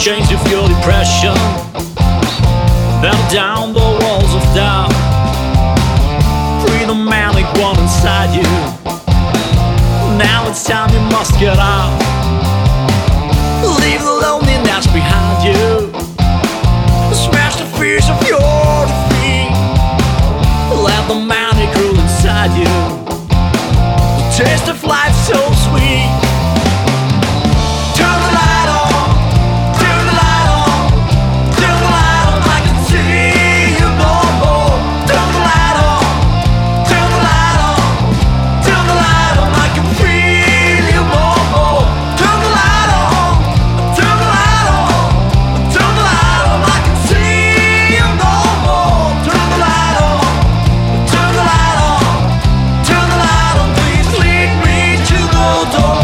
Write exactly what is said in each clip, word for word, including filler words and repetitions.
chains of your depression, battle down the walls of doubt. Free the manic one inside you. Now it's time you must get out. Leave the loneliness behind you. Smash the fears of your defeat. Let the manic rule inside you. The taste of life so sweet. Turn the light on, turn the light on, turn the light on. I can see you no more. Turn the light on, turn the light on, turn the light on. I can feel you no more. Turn the light on, turn the light on, turn the light on. I can see you no more. Turn the light on, turn the light on, turn the light on. Please lead me to the door.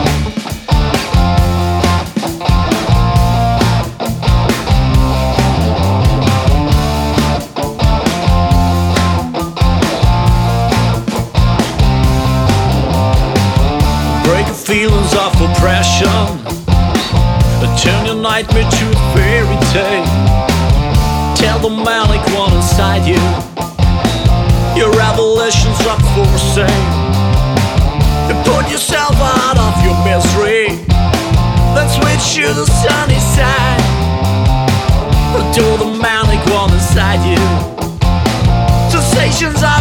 Break the feelings of oppression, turn your nightmare to a fairy tale. Tell the manic one inside you, your revelation's up for sale. You put yourself out of your misery, then switch to the sunny side. To the manic one inside you, sensations are